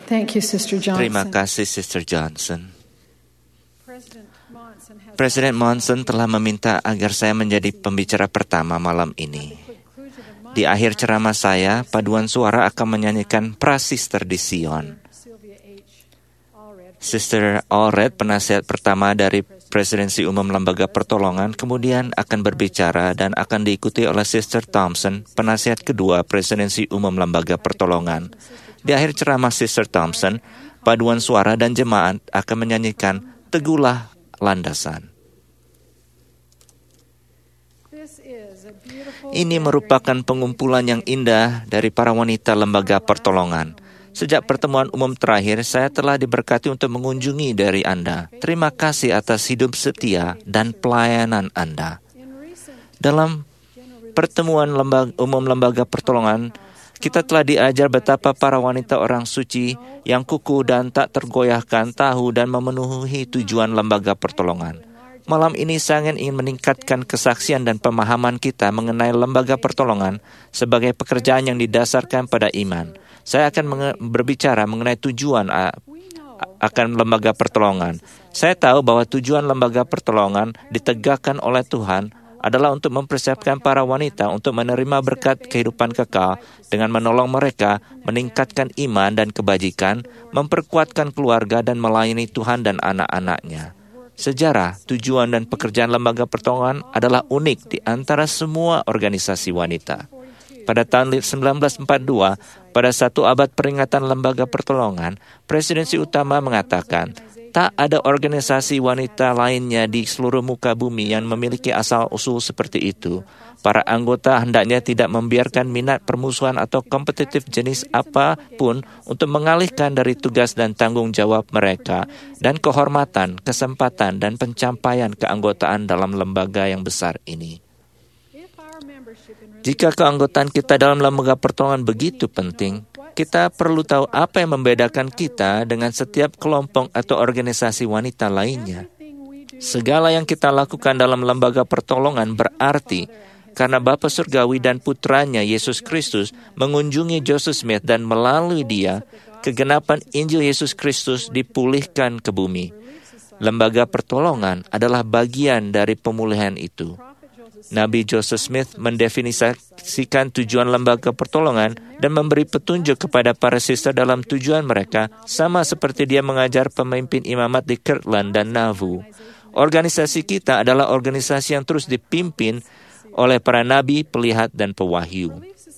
Thank you, Sister Terima Johnson. kasih, Sister Johnson. Presiden Monson telah meminta agar saya menjadi pembicara pertama malam ini. Di akhir ceramah saya, paduan suara akan menyanyikan Prasister di Sion. Sister Allred, penasihat pertama dari Presidensi Umum Lembaga Pertolongan, kemudian akan berbicara dan akan diikuti oleh Sister Thompson, penasihat kedua Presidensi Umum Lembaga Pertolongan. Di akhir ceramah Sister Thompson, paduan suara dan jemaat akan menyanyikan Teguhlah Landasan. Ini merupakan pengumpulan yang indah dari para wanita Lembaga Pertolongan. Sejak pertemuan umum terakhir, saya telah diberkati untuk mengunjungi dari Anda. Terima kasih atas hidup setia dan pelayanan Anda. Dalam pertemuan umum Lembaga Pertolongan, kita telah diajar betapa para wanita orang suci yang kukuh dan tak tergoyahkan tahu dan memenuhi tujuan Lembaga Pertolongan. Malam ini saya ingin meningkatkan kesaksian dan pemahaman kita mengenai Lembaga Pertolongan sebagai pekerjaan yang didasarkan pada iman. Saya akan berbicara mengenai tujuan akan Lembaga Pertolongan. Saya tahu bahwa tujuan Lembaga Pertolongan ditegakkan oleh Tuhan adalah untuk mempersiapkan para wanita untuk menerima berkat kehidupan kekal dengan menolong mereka meningkatkan iman dan kebajikan, memperkuatkan keluarga dan melayani Tuhan dan anak-anaknya. Sejarah, tujuan dan pekerjaan Lembaga Pertolongan adalah unik di antara semua organisasi wanita. Pada tahun 1942, pada satu abad peringatan Lembaga Pertolongan, Presidensi Utama mengatakan, tak ada organisasi wanita lainnya di seluruh muka bumi yang memiliki asal-usul seperti itu. Para anggota hendaknya tidak membiarkan minat permusuhan atau kompetitif jenis apapun untuk mengalihkan dari tugas dan tanggung jawab mereka dan kehormatan, kesempatan, dan pencapaian keanggotaan dalam lembaga yang besar ini. Jika keanggotaan kita dalam Lembaga Pertolongan begitu penting, kita perlu tahu apa yang membedakan kita dengan setiap kelompok atau organisasi wanita lainnya. Segala yang kita lakukan dalam Lembaga Pertolongan berarti karena Bapa Surgawi dan Putranya Yesus Kristus mengunjungi Joseph Smith dan melalui dia, kegenapan Injil Yesus Kristus dipulihkan ke bumi. Lembaga Pertolongan adalah bagian dari pemulihan itu. Nabi Joseph Smith mendefinisikan tujuan Lembaga Pertolongan dan memberi petunjuk kepada para sister dalam tujuan mereka, sama seperti dia mengajar pemimpin imamat di Kirtland dan Nauvoo. Organisasi kita adalah organisasi yang terus dipimpin oleh para nabi, pelihat, dan pewahyu.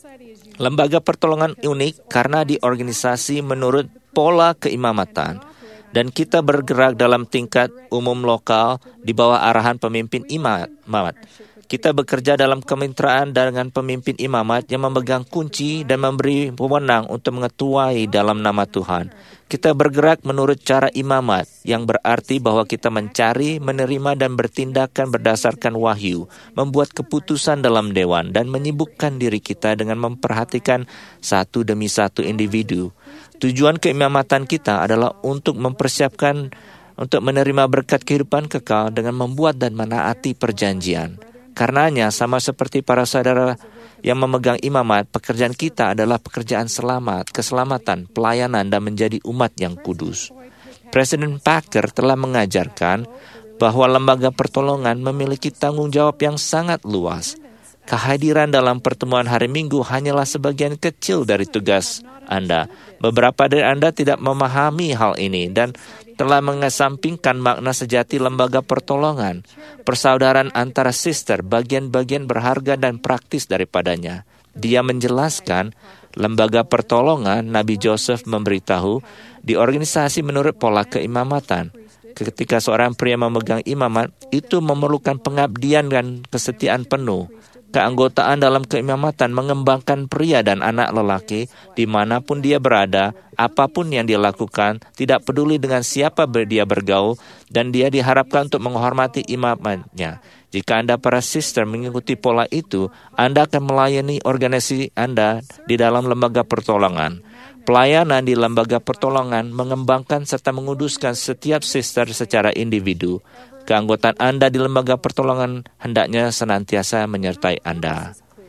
Lembaga Pertolongan unik karena diorganisasi menurut pola keimamatan, dan kita bergerak dalam tingkat umum lokal di bawah arahan pemimpin imamat. Kita bekerja dalam kemitraan dengan pemimpin imamat yang memegang kunci dan memberi wewenang untuk mengetuai dalam nama Tuhan. Kita bergerak menurut cara imamat, yang berarti bahwa kita mencari, menerima, dan bertindakan berdasarkan wahyu, membuat keputusan dalam dewan, dan menyibukkan diri kita dengan memperhatikan satu demi satu individu. Tujuan keimamatan kita adalah untuk mempersiapkan untuk menerima berkat kehidupan kekal dengan membuat dan menaati perjanjian. Karenanya, sama seperti para saudara yang memegang imamat, pekerjaan kita adalah pekerjaan keselamatan, pelayanan, dan menjadi umat yang kudus. Presiden Packer telah mengajarkan bahwa Lembaga Pertolongan memiliki tanggung jawab yang sangat luas. Kehadiran dalam pertemuan hari Minggu hanyalah sebagian kecil dari tugas Anda. Beberapa dari Anda tidak memahami hal ini dan telah mengesampingkan makna sejati Lembaga Pertolongan. Persaudaraan antara sister, bagian-bagian berharga dan praktis daripadanya. Dia menjelaskan, Lembaga Pertolongan, Nabi Joseph memberitahu, di organisasi menurut pola keimamatan. Ketika seorang pria memegang imamat, itu memerlukan pengabdian dan kesetiaan penuh. Keanggotaan dalam keimamatan mengembangkan pria dan anak lelaki dimanapun dia berada, apapun yang dia lakukan, tidak peduli dengan siapa dia bergaul, dan dia diharapkan untuk menghormati imamatnya. Jika Anda para sister mengikuti pola itu, Anda akan melayani organisasi Anda di dalam Lembaga Pertolongan. Pelayanan di Lembaga Pertolongan mengembangkan serta menguduskan setiap sister secara individu. Keanggotaan Anda di Lembaga Pertolongan hendaknya senantiasa menyertai Anda.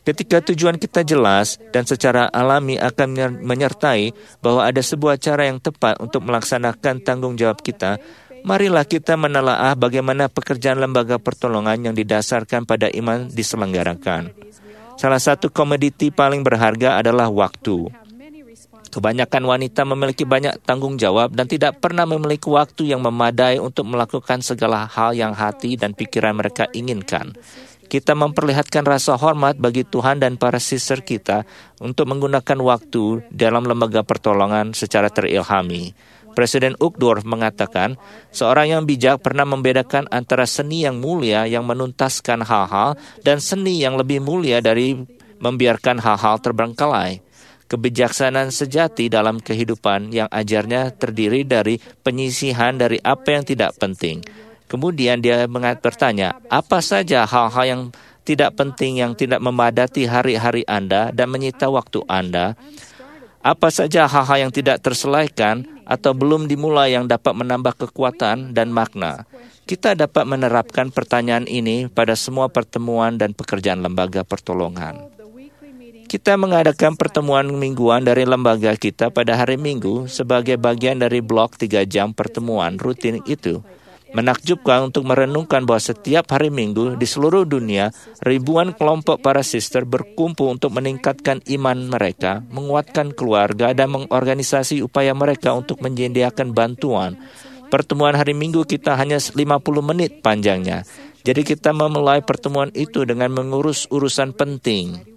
Ketika tujuan kita jelas dan secara alami akan menyertai bahwa ada sebuah cara yang tepat untuk melaksanakan tanggung jawab kita, marilah kita menelaah bagaimana pekerjaan lembaga pertolongan yang didasarkan pada iman diselenggarakan. Salah satu komoditi paling berharga adalah waktu. Kebanyakan wanita memiliki banyak tanggung jawab dan tidak pernah memiliki waktu yang memadai untuk melakukan segala hal yang hati dan pikiran mereka inginkan. Kita memperlihatkan rasa hormat bagi Tuhan dan para sister kita untuk menggunakan waktu dalam lembaga pertolongan secara terilhami. Presiden Uchtdorf mengatakan, seorang yang bijak pernah membedakan antara seni yang mulia yang menuntaskan hal-hal dan seni yang lebih mulia dari membiarkan hal-hal terbengkalai. Kebijaksanaan sejati dalam kehidupan yang ajarnya terdiri dari penyisihan dari apa yang tidak penting. Kemudian dia bertanya, apa saja hal-hal yang tidak penting yang tidak memadati hari-hari Anda dan menyita waktu Anda? Apa saja hal-hal yang tidak terselesaikan atau belum dimulai yang dapat menambah kekuatan dan makna? Kita dapat menerapkan pertanyaan ini pada semua pertemuan dan pekerjaan lembaga pertolongan. Kita mengadakan pertemuan mingguan dari lembaga kita pada hari Minggu sebagai bagian dari blok 3 jam pertemuan rutin itu. Menakjubkan untuk merenungkan bahwa setiap hari Minggu di seluruh dunia, ribuan kelompok para sister berkumpul untuk meningkatkan iman mereka, menguatkan keluarga, dan mengorganisasi upaya mereka untuk menyediakan bantuan. Pertemuan hari Minggu kita hanya 50 menit panjangnya. Jadi kita memulai pertemuan itu dengan mengurus urusan penting.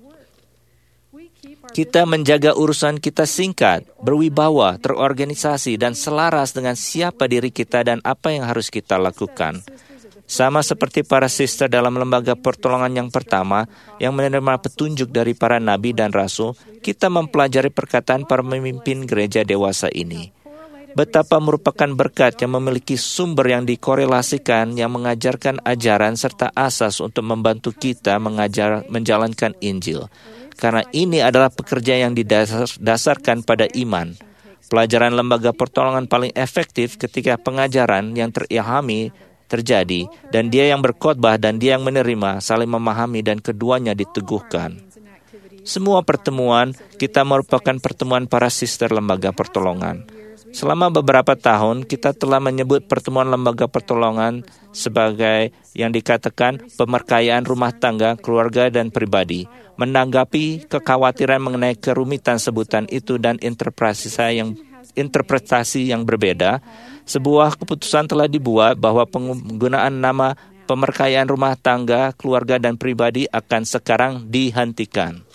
Kita menjaga urusan kita singkat, berwibawa, terorganisasi, dan selaras dengan siapa diri kita dan apa yang harus kita lakukan. Sama seperti para sister dalam lembaga pertolongan yang pertama, yang menerima petunjuk dari para nabi dan rasul, kita mempelajari perkataan para pemimpin gereja dewasa ini. Betapa merupakan berkat yang memiliki sumber yang dikorelasikan, yang mengajarkan ajaran serta asas untuk membantu kita menjalankan Injil. Karena ini adalah pekerjaan yang didasarkan pada iman. Pelajaran lembaga pertolongan paling efektif ketika pengajaran yang terilhami terjadi, dan dia yang berkhotbah dan dia yang menerima saling memahami dan keduanya diteguhkan. Semua pertemuan kita merupakan pertemuan para sister lembaga pertolongan. Selama beberapa tahun, kita telah menyebut pertemuan lembaga pertolongan sebagai yang dikatakan pemerkayaan rumah tangga, keluarga, dan pribadi. Menanggapi kekhawatiran mengenai kerumitan sebutan itu dan interpretasi yang berbeda, sebuah keputusan telah dibuat bahwa penggunaan nama pemerkayaan rumah tangga, keluarga, dan pribadi akan sekarang dihentikan.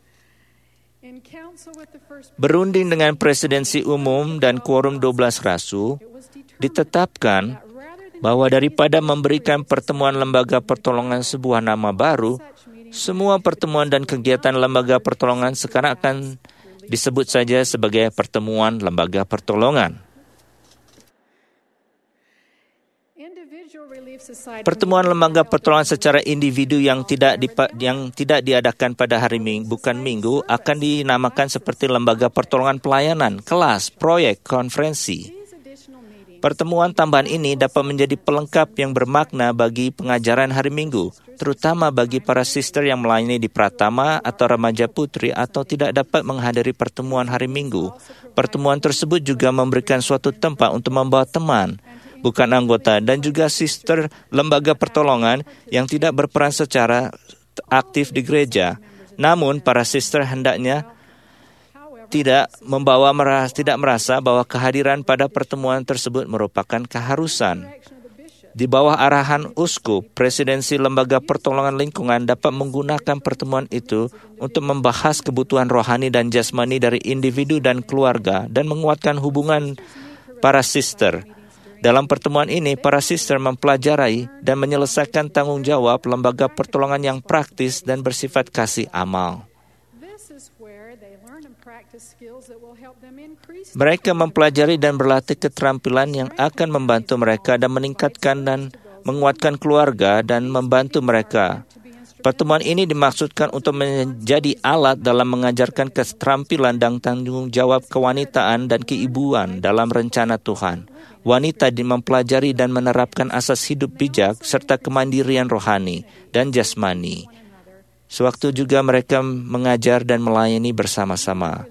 Berunding dengan presidensi umum dan quorum 12 rasul, ditetapkan bahwa daripada memberikan pertemuan lembaga pertolongan sebuah nama baru, semua pertemuan dan kegiatan lembaga pertolongan sekarang akan disebut saja sebagai pertemuan lembaga pertolongan. Pertemuan lembaga pertolongan secara individu yang tidak diadakan pada hari Minggu, bukan Minggu, akan dinamakan seperti lembaga pertolongan pelayanan, kelas, proyek, konferensi. Pertemuan tambahan ini dapat menjadi pelengkap yang bermakna bagi pengajaran hari Minggu, terutama bagi para sister yang melayani di Pratama atau Remaja Putri atau tidak dapat menghadiri pertemuan hari Minggu. Pertemuan tersebut juga memberikan suatu tempat untuk membawa teman, bukan anggota, dan juga sister lembaga pertolongan yang tidak berperan secara aktif di gereja. Namun, para sister hendaknya tidak merasa bahwa kehadiran pada pertemuan tersebut merupakan keharusan. Di bawah arahan uskup, presidensi lembaga pertolongan lingkungan dapat menggunakan pertemuan itu untuk membahas kebutuhan rohani dan jasmani dari individu dan keluarga dan menguatkan hubungan para sister. Dalam pertemuan ini, para sister mempelajari dan menyelesaikan tanggung jawab lembaga pertolongan yang praktis dan bersifat kasih amal. Mereka mempelajari dan berlatih keterampilan yang akan membantu mereka dan meningkatkan dan menguatkan keluarga dan membantu mereka. Pertemuan ini dimaksudkan untuk menjadi alat dalam mengajarkan keterampilan dan tanggung jawab kewanitaan dan keibuan dalam rencana Tuhan. Wanita mempelajari dan menerapkan asas hidup bijak serta kemandirian rohani dan jasmani. Sewaktu juga mereka mengajar dan melayani bersama-sama.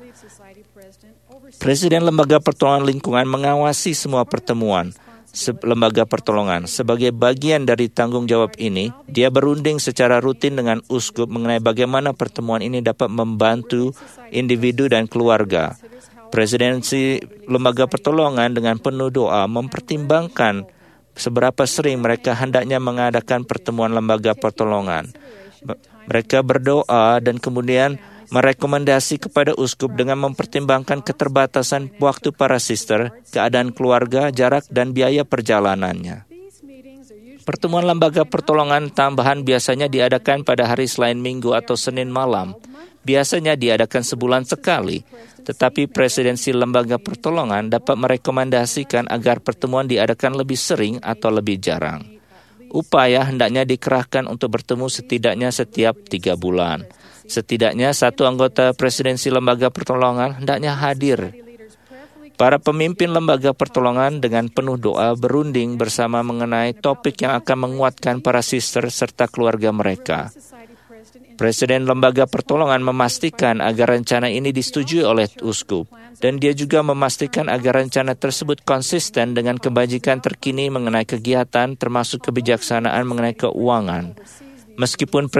Presiden Lembaga Pertolongan Lingkungan mengawasi semua pertemuan lembaga pertolongan. Sebagai bagian dari tanggung jawab ini, dia berunding secara rutin dengan uskup mengenai bagaimana pertemuan ini dapat membantu individu dan keluarga. Presidensi Lembaga Pertolongan dengan penuh doa mempertimbangkan seberapa sering mereka hendaknya mengadakan pertemuan lembaga pertolongan. Mereka berdoa dan kemudian merekomendasi kepada uskup dengan mempertimbangkan keterbatasan waktu para sister, keadaan keluarga, jarak, dan biaya perjalanannya. Pertemuan lembaga pertolongan tambahan biasanya diadakan pada hari selain Minggu atau Senin malam. Biasanya diadakan sebulan sekali, tetapi presidensi lembaga pertolongan dapat merekomendasikan agar pertemuan diadakan lebih sering atau lebih jarang. Upaya hendaknya dikerahkan untuk bertemu setidaknya setiap 3 bulan. Setidaknya satu anggota presidensi lembaga pertolongan hendaknya hadir. Para pemimpin lembaga pertolongan dengan penuh doa berunding bersama mengenai topik yang akan menguatkan para sister serta keluarga mereka. Presiden lembaga pertolongan memastikan agar rencana ini disetujui oleh uskup, dan dia juga memastikan agar rencana tersebut konsisten dengan kebajikan terkini mengenai kegiatan termasuk kebijaksanaan mengenai keuangan. Meskipun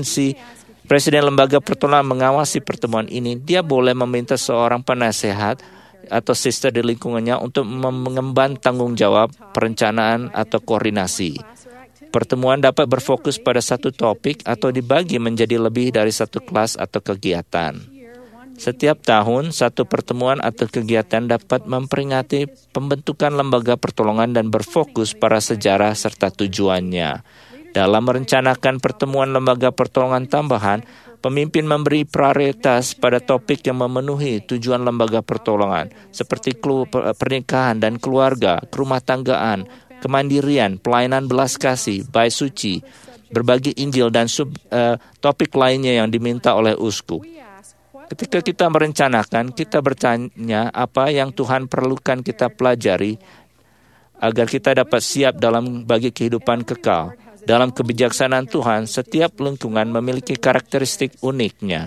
Presiden Lembaga Pertolongan mengawasi pertemuan ini, dia boleh meminta seorang penasehat atau sister di lingkungannya untuk mengemban tanggung jawab, perencanaan, atau koordinasi. Pertemuan dapat berfokus pada satu topik atau dibagi menjadi lebih dari satu kelas atau kegiatan. Setiap tahun, satu pertemuan atau kegiatan dapat memperingati pembentukan lembaga pertolongan dan berfokus pada sejarah serta tujuannya. Dalam merencanakan pertemuan lembaga pertolongan tambahan, pemimpin memberi prioritas pada topik yang memenuhi tujuan lembaga pertolongan, seperti pernikahan dan keluarga, kerumah tanggaan, kemandirian, pelayanan belas kasih, bait suci, berbagi Injil, dan topik lainnya yang diminta oleh uskup. Ketika kita merencanakan, kita bertanya apa yang Tuhan perlukan kita pelajari agar kita dapat siap dalam bagi kehidupan kekal. Dalam kebijaksanaan Tuhan, setiap lingkungan memiliki karakteristik uniknya.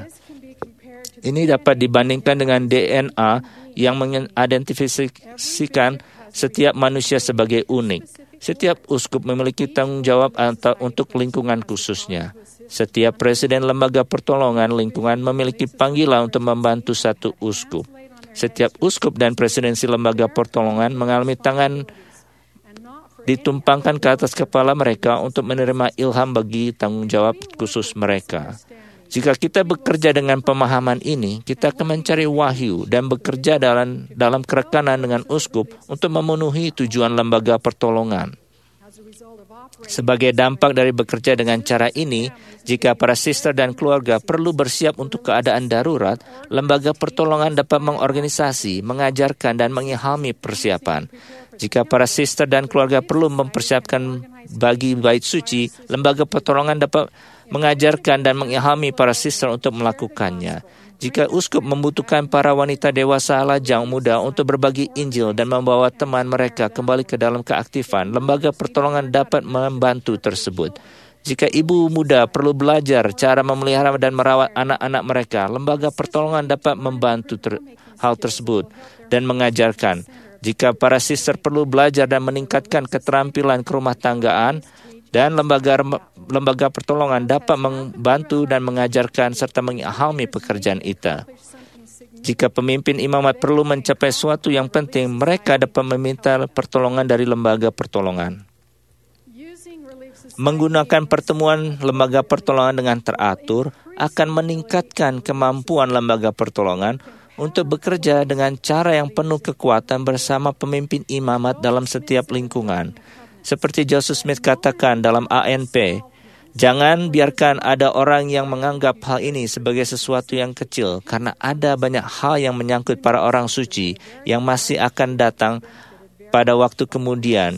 Ini dapat dibandingkan dengan DNA yang mengidentifikasikan setiap manusia sebagai unik. Setiap uskup memiliki tanggung jawab untuk lingkungan khususnya. Setiap presiden lembaga pertolongan lingkungan memiliki panggilan untuk membantu satu uskup. Setiap uskup dan presidensi lembaga pertolongan mengalami tangan ditumpangkan ke atas kepala mereka untuk menerima ilham bagi tanggung jawab khusus mereka. Jika kita bekerja dengan pemahaman ini, kita akan mencari wahyu dan bekerja dalam kerekanan dengan uskup untuk memenuhi tujuan lembaga pertolongan. Sebagai dampak dari bekerja dengan cara ini, jika para sister dan keluarga perlu bersiap untuk keadaan darurat, lembaga pertolongan dapat mengorganisasi, mengajarkan, dan mengilhami persiapan. Jika para sister dan keluarga perlu mempersiapkan bagi bait suci, lembaga pertolongan dapat mengajarkan dan mengilhami para sister untuk melakukannya. Jika uskup membutuhkan para wanita dewasa lajang muda untuk berbagi Injil dan membawa teman mereka kembali ke dalam keaktifan, lembaga pertolongan dapat membantu tersebut. Jika ibu muda perlu belajar cara memelihara dan merawat anak-anak mereka, lembaga pertolongan dapat membantu hal tersebut dan mengajarkan. Jika para sister perlu belajar dan meningkatkan keterampilan kerumah tanggaan, dan lembaga pertolongan dapat membantu dan mengajarkan serta mengilhami pekerjaan itu. Jika pemimpin imamat perlu mencapai sesuatu yang penting, mereka dapat meminta pertolongan dari lembaga pertolongan. Menggunakan pertemuan lembaga pertolongan dengan teratur akan meningkatkan kemampuan lembaga pertolongan untuk bekerja dengan cara yang penuh kekuatan bersama pemimpin imamat dalam setiap lingkungan. Seperti Joseph Smith katakan dalam ANP, jangan biarkan ada orang yang menganggap hal ini sebagai sesuatu yang kecil, karena ada banyak hal yang menyangkut para orang suci yang masih akan datang pada waktu kemudian.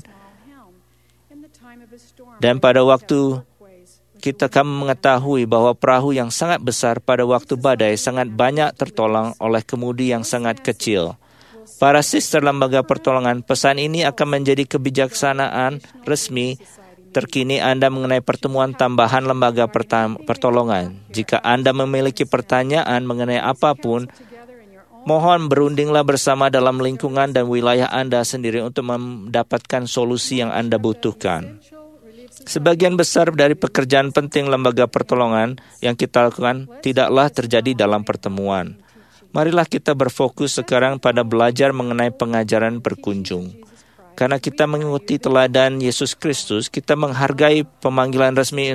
Dan pada waktu kita akan mengetahui bahwa perahu yang sangat besar pada waktu badai sangat banyak tertolong oleh kemudi yang sangat kecil. Para sister lembaga pertolongan, pesan ini akan menjadi kebijaksanaan resmi terkini Anda mengenai pertemuan tambahan lembaga pertolongan. Jika Anda memiliki pertanyaan mengenai apapun, mohon berundinglah bersama dalam lingkungan dan wilayah Anda sendiri untuk mendapatkan solusi yang Anda butuhkan. Sebagian besar dari pekerjaan penting lembaga pertolongan yang kita lakukan tidaklah terjadi dalam pertemuan. Marilah kita berfokus sekarang pada belajar mengenai pengajaran berkunjung. Karena kita mengikuti teladan Yesus Kristus, kita menghargai pemanggilan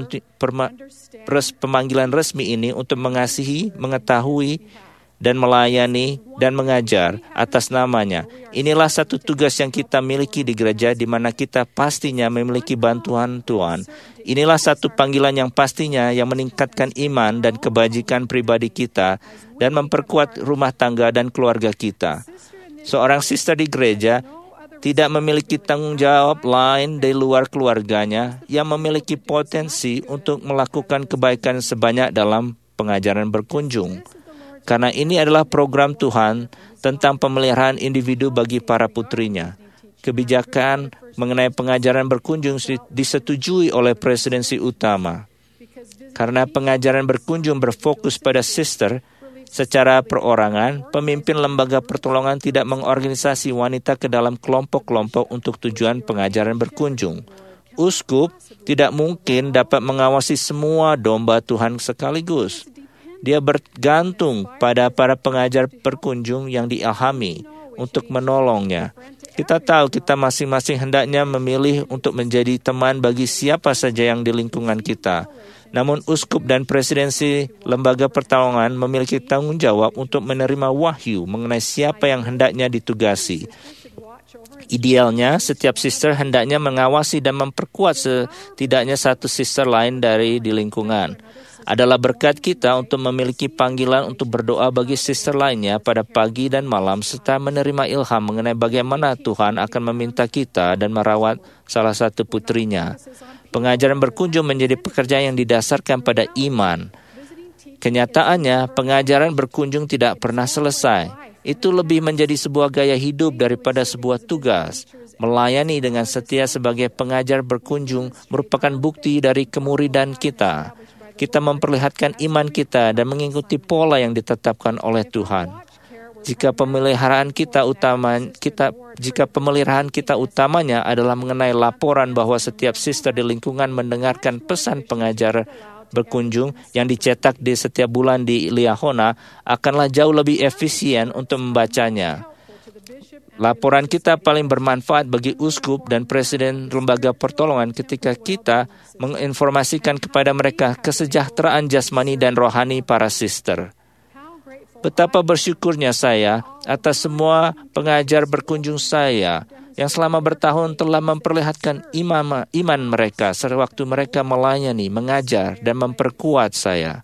resmi ini untuk mengasihi, mengetahui, dan melayani dan mengajar atas namanya. Inilah satu tugas yang kita miliki di gereja, di mana kita pastinya memiliki bantuan Tuhan. Inilah satu panggilan yang pastinya yang meningkatkan iman dan kebajikan pribadi kita dan memperkuat rumah tangga dan keluarga kita. Seorang sister di gereja tidak memiliki tanggung jawab lain di luar keluarganya yang memiliki potensi untuk melakukan kebaikan sebanyak dalam pengajaran berkunjung. Karena ini adalah program Tuhan tentang pemeliharaan individu bagi para putrinya. Kebijakan mengenai pengajaran berkunjung disetujui oleh presidensi utama. Karena pengajaran berkunjung berfokus pada sister, secara perorangan, pemimpin lembaga pertolongan tidak mengorganisasi wanita ke dalam kelompok-kelompok untuk tujuan pengajaran berkunjung. Uskup tidak mungkin dapat mengawasi semua domba Tuhan sekaligus. Dia bergantung pada para pengajar berkunjung yang diilhami untuk menolongnya. Kita tahu kita masing-masing hendaknya memilih untuk menjadi teman bagi siapa saja yang di lingkungan kita. Namun uskup dan presidensi lembaga pertolongan memiliki tanggung jawab untuk menerima wahyu mengenai siapa yang hendaknya ditugasi. Idealnya, setiap sister hendaknya mengawasi dan memperkuat setidaknya satu sister lain dari di lingkungan. Adalah berkat kita untuk memiliki panggilan untuk berdoa bagi sister lainnya pada pagi dan malam serta menerima ilham mengenai bagaimana Tuhan akan meminta kita dan merawat salah satu putrinya. Pengajaran berkunjung menjadi pekerjaan yang didasarkan pada iman. Kenyataannya, pengajaran berkunjung tidak pernah selesai. Itu lebih menjadi sebuah gaya hidup daripada sebuah tugas. Melayani dengan setia sebagai pengajar berkunjung merupakan bukti dari kemuridan kita. Kita memperlihatkan iman kita dan mengikuti pola yang ditetapkan oleh Tuhan. Jika pemeliharaan kita utamanya adalah mengenai laporan bahwa setiap sister di lingkungan mendengarkan pesan pengajar berkunjung yang dicetak di setiap bulan di Liahona, akanlah jauh lebih efisien untuk membacanya. Laporan kita paling bermanfaat bagi uskup dan presiden lembaga pertolongan ketika kita menginformasikan kepada mereka kesejahteraan jasmani dan rohani para sister. Betapa bersyukurnya saya atas semua pengajar berkunjung saya yang selama bertahun telah memperlihatkan iman mereka sewaktu mereka melayani, mengajar, dan memperkuat saya.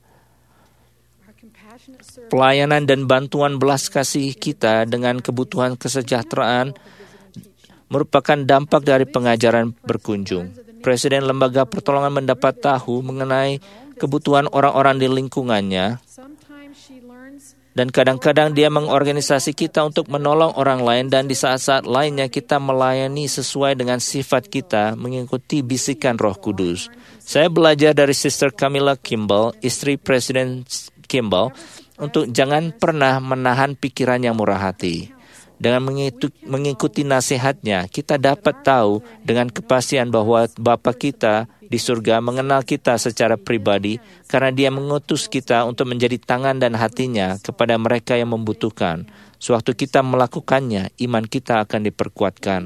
Pelayanan dan bantuan belas kasih kita dengan kebutuhan kesejahteraan merupakan dampak dari pengajaran berkunjung. Presiden lembaga pertolongan mendapat tahu mengenai kebutuhan orang-orang di lingkungannya, dan kadang-kadang dia mengorganisasi kita untuk menolong orang lain, dan di saat-saat lainnya kita melayani sesuai dengan sifat kita mengikuti bisikan Roh Kudus. Saya belajar dari Sister Camilla Kimball, istri Presiden Kimball, untuk jangan pernah menahan pikiran yang murah hati. Dengan mengikuti nasihatnya, kita dapat tahu dengan kepastian bahwa Bapa kita di surga mengenal kita secara pribadi karena Dia mengutus kita untuk menjadi tangan dan hatinya kepada mereka yang membutuhkan. Sewaktu kita melakukannya, iman kita akan diperkuatkan.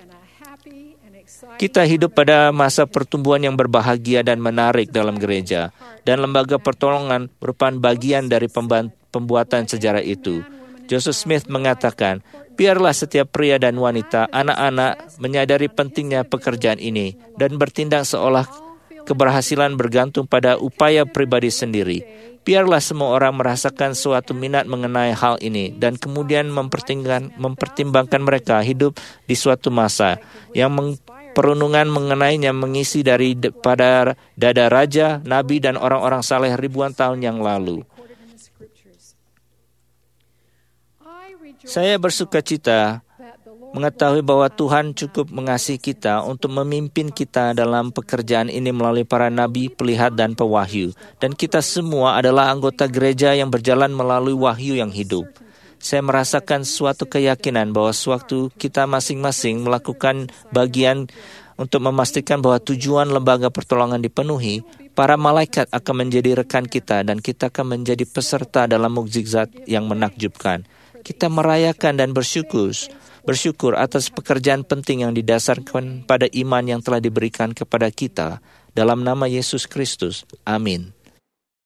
Kita hidup pada masa pertumbuhan yang berbahagia dan menarik dalam gereja, dan lembaga pertolongan merupakan bagian dari pembuatan sejarah itu. Joseph Smith mengatakan, biarlah setiap pria dan wanita, anak-anak menyadari pentingnya pekerjaan ini dan bertindak seolah keberhasilan bergantung pada upaya pribadi sendiri. Biarlah semua orang merasakan suatu minat mengenai hal ini dan kemudian mempertimbangkan mereka hidup di suatu masa yang perunungan mengenainya mengisi pada dada raja, nabi, dan orang-orang saleh ribuan tahun yang lalu. Saya bersukacita mengetahui bahwa Tuhan cukup mengasihi kita untuk memimpin kita dalam pekerjaan ini melalui para nabi, pelihat, dan pewahyu. Dan kita semua adalah anggota gereja yang berjalan melalui wahyu yang hidup. Saya merasakan suatu keyakinan bahwa sewaktu kita masing-masing melakukan bagian untuk memastikan bahwa tujuan lembaga pertolongan dipenuhi, para malaikat akan menjadi rekan kita dan kita akan menjadi peserta dalam mukjizat yang menakjubkan. Kita merayakan dan bersyukur atas pekerjaan penting yang didasarkan pada iman yang telah diberikan kepada kita. Dalam nama Yesus Kristus. Amin.